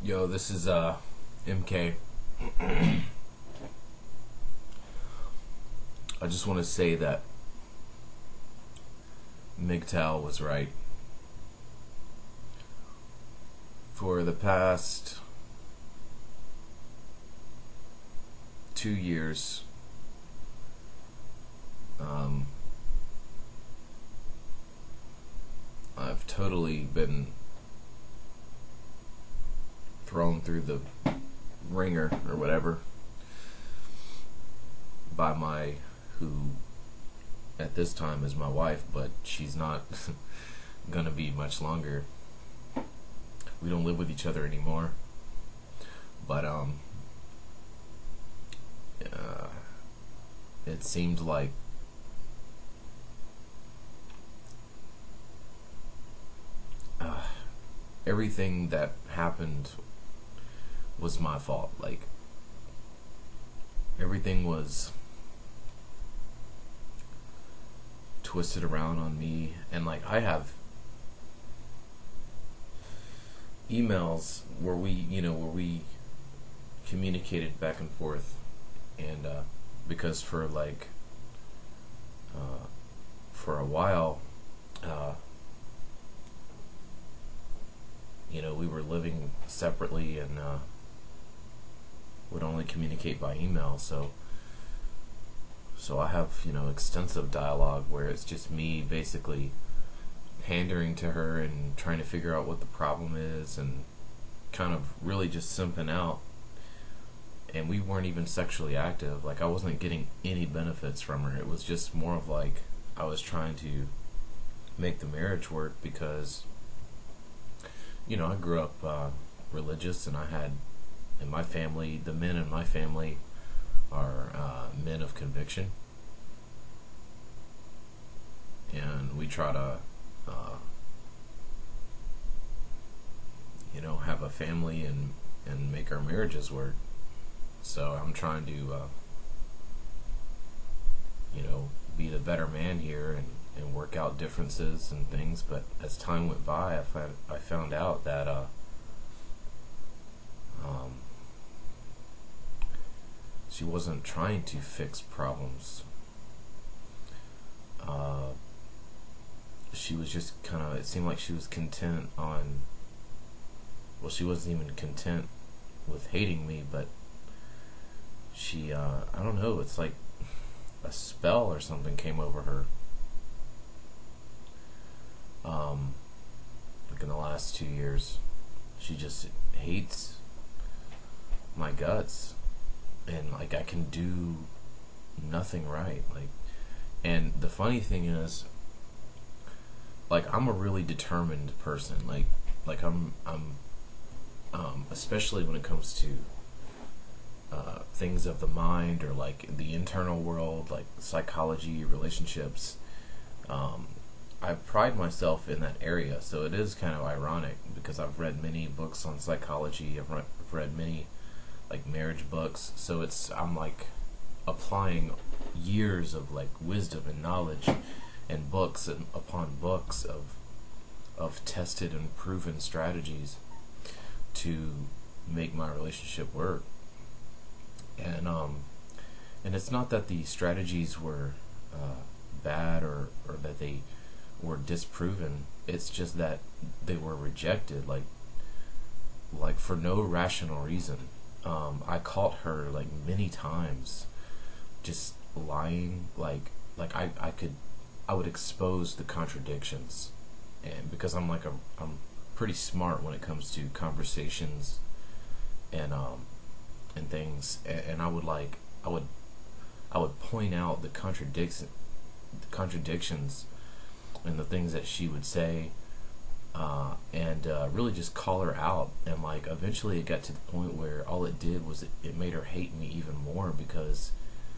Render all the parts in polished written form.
Yo, this is MK. I just want to say that MGTOW was right. For the past 2 years, I've totally been thrown through the ringer or whatever by who at this time is my wife, but she's not gonna be much longer. We don't live with each other anymore, but it seemed like everything that happened was my fault. Like, everything was twisted around on me, and like I have emails where we communicated back and forth, and because for a while, we were living separately and would only communicate by email. So I have extensive dialogue where it's just me basically pandering to her and trying to figure out what the problem is, and kind of really just simping out. And we weren't even sexually active. Like, I wasn't getting any benefits from her. It was just more of like I was trying to make the marriage work, because I grew up religious, and I had, in my family, the men in my family are men of conviction, and we try to have a family and make our marriages work. So I'm trying to be the better man here and work out differences and things. But as time went by, I found out that she wasn't trying to fix problems. She was just it seemed like she was content on, well, she wasn't even content with hating me, but she, I don't know, it's like a spell or something came over her. Like in the last 2 years, she just hates my guts, and like I can do nothing right. Like, and the funny thing is, like, I'm a really determined person. Like I'm especially when it comes to things of the mind, or like the internal world, like psychology, relationships. I pride myself in that area, so it is kind of ironic because I've read many books on psychology. I've read many like marriage books, so I'm like applying years of like wisdom and knowledge and books and upon books of tested and proven strategies to make my relationship work. And it's not that the strategies were bad, or that they were disproven. It's just that they were rejected, like for no rational reason. I caught her like many times just lying. Like I would expose the contradictions, and because I'm pretty smart when it comes to conversations and things, and I would point out the contradictions and the things that she would say, and really just call her out. And like eventually it got to the point where all it did was it made her hate me even more, because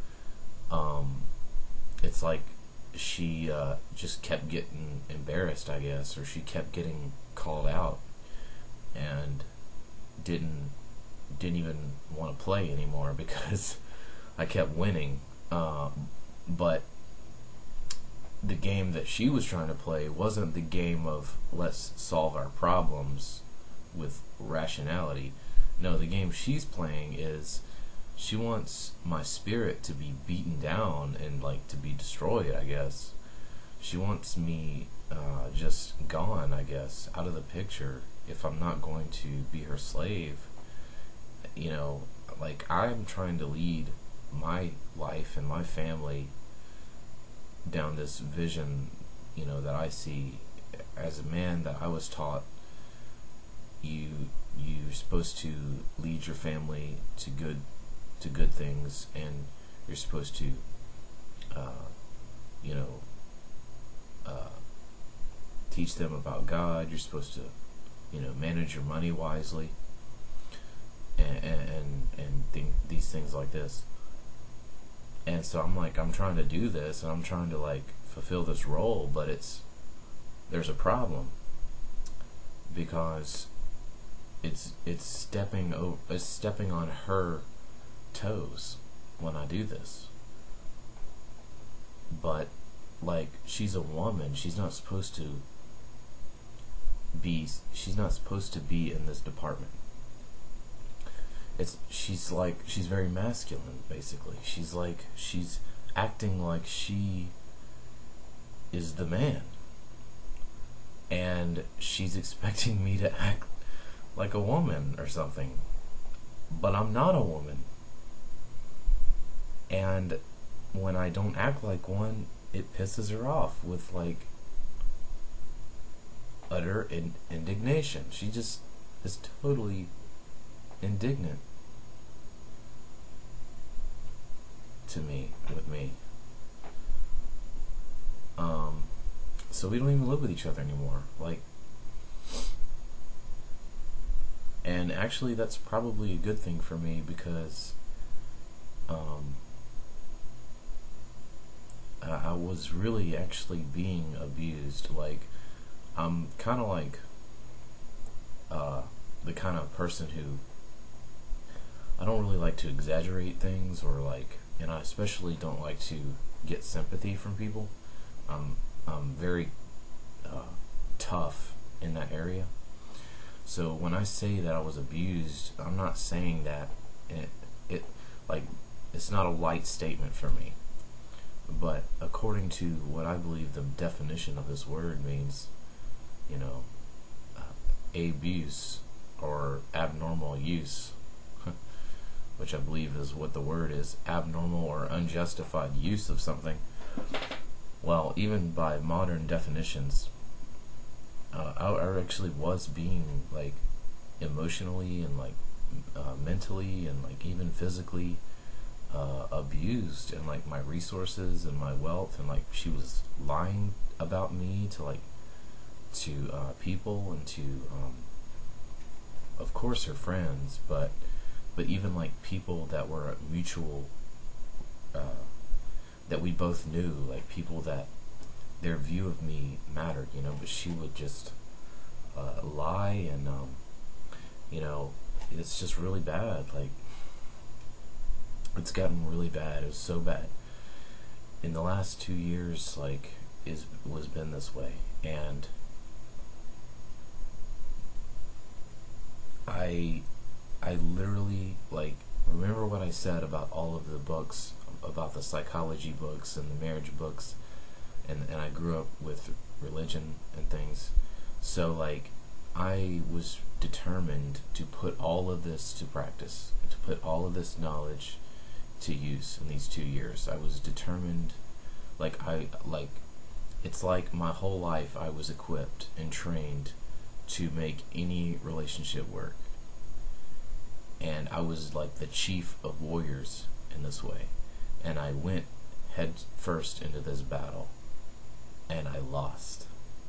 it's like she just kept getting embarrassed, I guess, or she kept getting called out, and didn't even want to play anymore because I kept winning. But the game that she was trying to play wasn't the game of let's solve our problems, with rationality. No, the game she's playing is she wants my spirit to be beaten down and like to be destroyed, I guess. She wants me just gone, I guess, out of the picture if I'm not going to be her slave. You know, like I'm trying to lead my life and my family down this vision, you know, that I see as a man that I was taught you're supposed to lead your family to good things, and you're supposed to you know teach them about God. You're supposed to, you know, manage your money wisely, and think these things like this. And so I'm trying to do this, and I'm trying to like fulfill this role, but there's a problem, because it's stepping on her toes when I do this. But like, she's a woman, she's not supposed to be in this department. She's very masculine, basically. She's acting like she is the man, and she's expecting me to act like a woman or something, but I'm not a woman. And when I don't act like one, it pisses her off with like utter indignation. She just is totally indignant with me. So we don't even live with each other anymore. Like, and actually that's probably a good thing for me, because I was really actually being abused. Like, I'm kind of like the kind of person who, I don't really like to exaggerate things, or like, and I especially don't like to get sympathy from people. I'm very tough in that area. So when I say that I was abused, I'm not saying that it like, it's not a light statement for me. But according to what I believe the definition of this word means, you know, abuse or abnormal use, which I believe is what the word is, abnormal or unjustified use of something. Well, even by modern definitions, I actually was being like emotionally and like mentally and like even physically abused, and like my resources and my wealth, and like she was lying about me to people, and to of course her friends, but even like people that were mutual, that we both knew, like people that their view of me mattered, you know. But she would just lie, and you know, it's just really bad. Like, it's gotten really bad. It was so bad in the last 2 years. Like, was been this way, and I literally, like, remember what I said about all of the books, about the psychology books and the marriage books, and I grew up with religion and things. So like, I was determined to put all of this to practice, to put all of this knowledge to use in these 2 years. I was determined, it's like my whole life I was equipped and trained to make any relationship work. And I was like the chief of warriors in this way. And I went head first into this battle, and I lost.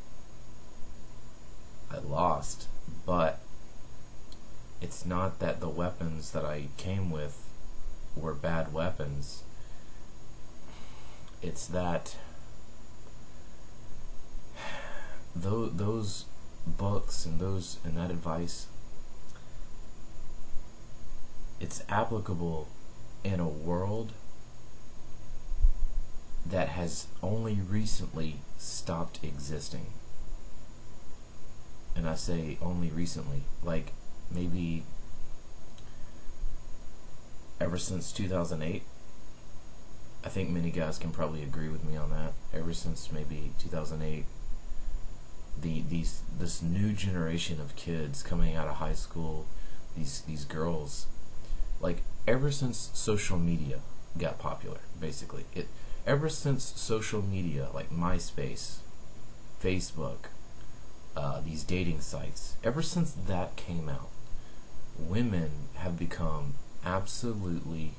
But it's not that the weapons that I came with were bad weapons. It's that those books and that advice, it's applicable in a world that has only recently stopped existing. and I say only recently, like maybe ever since 2008. I think many guys can probably agree with me on that. Ever since maybe 2008, this new generation of kids coming out of high school, these girls, like ever since social media got popular, basically ever since social media like MySpace, Facebook, these dating sites, ever since that came out, women have become absolutely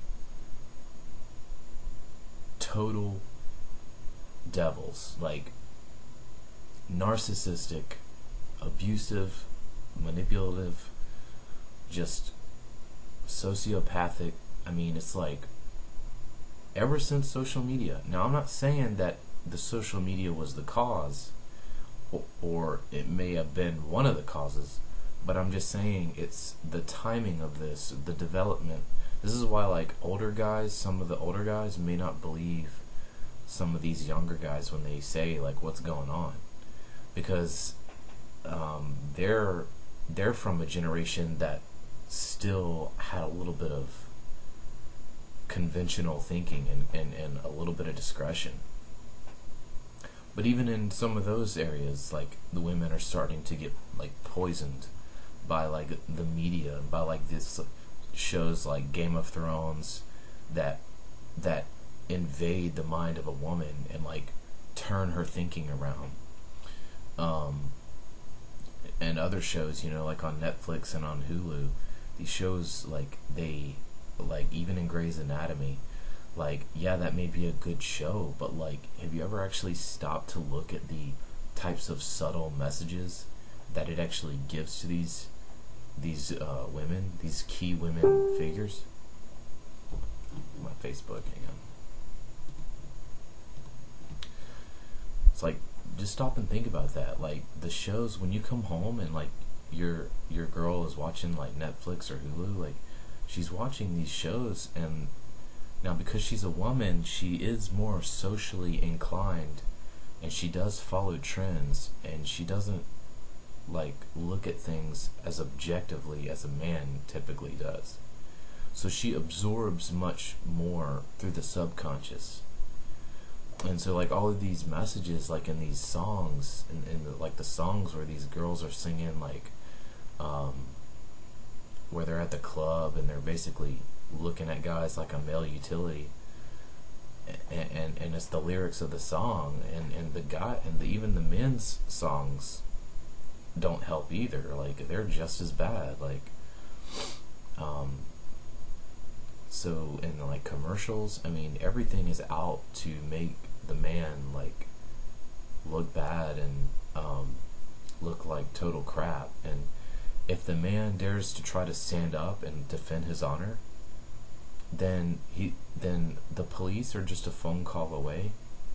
total devils, like narcissistic, abusive, manipulative, just sociopathic. I mean, it's like ever since social media. Now, I'm not saying that the social media was the cause, or it may have been one of the causes, but I'm just saying it's the timing of this, the development. This is why, like, some of the older guys may not believe some of these younger guys when they say, like, what's going on, because they're from a generation that still had a little bit of conventional thinking and a little bit of discretion. But even in some of those areas, like, the women are starting to get like poisoned by like the media, by like this shows like Game of Thrones that invade the mind of a woman and like turn her thinking around. And other shows, you know, like on Netflix and on Hulu, these shows, like, they, like, even in Grey's Anatomy, like, yeah, that may be a good show, but like, have you ever actually stopped to look at the types of subtle messages that it actually gives to these women, these key women figures? My Facebook, hang on. It's like, just stop and think about that. Like, the shows, when you come home and like your girl is watching like Netflix or Hulu, like, she's watching these shows, and now because she's a woman, she is more socially inclined, and she does follow trends, and she doesn't like look at things as objectively as a man typically does. So she absorbs much more through the subconscious. And so, like, all of these messages, like in these songs, and like the songs where these girls are singing, like, where they're at the club and they're basically looking at guys like a male utility, and it's the lyrics of the song, and the guy, and even the men's songs don't help either. Like, they're just as bad. Like, so in like commercials, I mean, everything is out to make the man like look bad and look like total crap. And if the man dares to try to stand up and defend his honor, then the police are just a phone call away.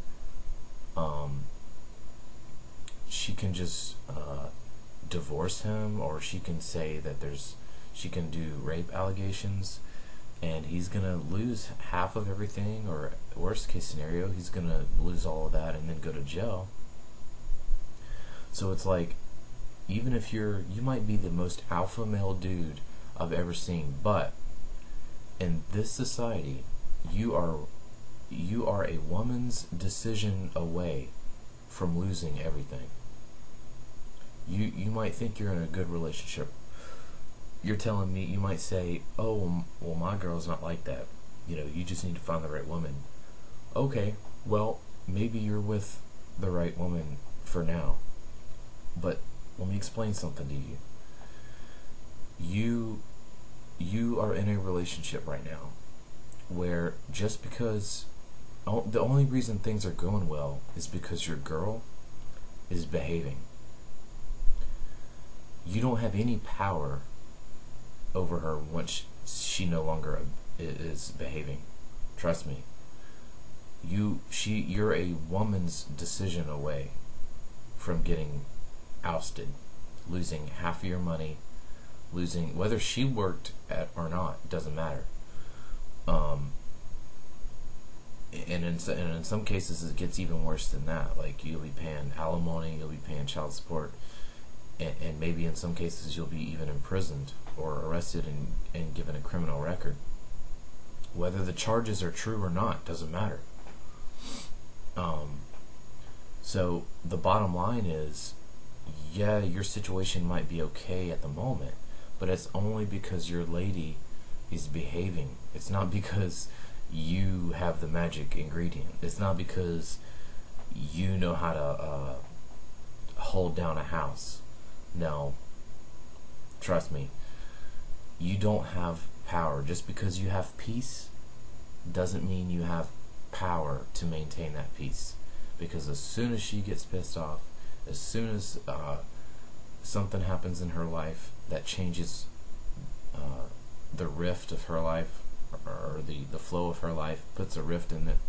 She can just divorce him, or she can say that she can do rape allegations, and he's gonna lose half of everything, or worst case scenario, he's gonna lose all of that and then go to jail. So it's like, even if you might be the most alpha male dude I've ever seen, but in this society, you are a woman's decision away from losing everything. You might think you're in a good relationship. You're telling me, you might say, oh, well, my girl's not like that. You know, you just need to find the right woman. Okay, well, maybe you're with the right woman for now. But let me explain something to you. You are in a relationship right now where just because the only reason things are going well is because your girl is behaving. You don't have any power over her once she no longer is behaving. Trust me. You're a woman's decision away from getting ousted, losing half of your money, losing whether she worked at or not, doesn't matter. And in some cases it gets even worse than that. Like, you'll be paying alimony, you'll be paying child support, and maybe in some cases you'll be even imprisoned or arrested and given a criminal record. Whether the charges are true or not doesn't matter. So the bottom line is, yeah, your situation might be okay at the moment, but it's only because your lady is behaving. It's not because you have the magic ingredient. It's not because you know how to hold down a house. No, trust me, you don't have power. Just because you have peace doesn't mean you have power to maintain that peace. Because as soon as she gets pissed off, as soon as something happens in her life that changes the rift of her life, or the flow of her life, puts a rift in it,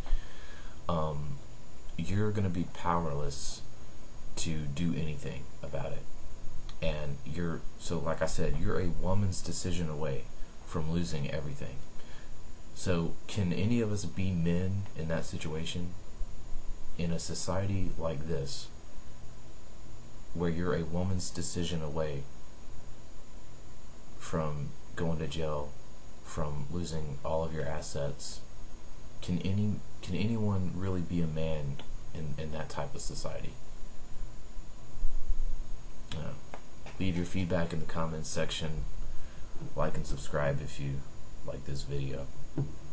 you're going to be powerless to do anything about it. And so like I said, you're a woman's decision away from losing everything. So can any of us be men in that situation? In a society like this, where you're a woman's decision away from going to jail, from losing all of your assets, can anyone really be a man in that type of society? Leave your feedback in the comments section. Like and subscribe if you like this video.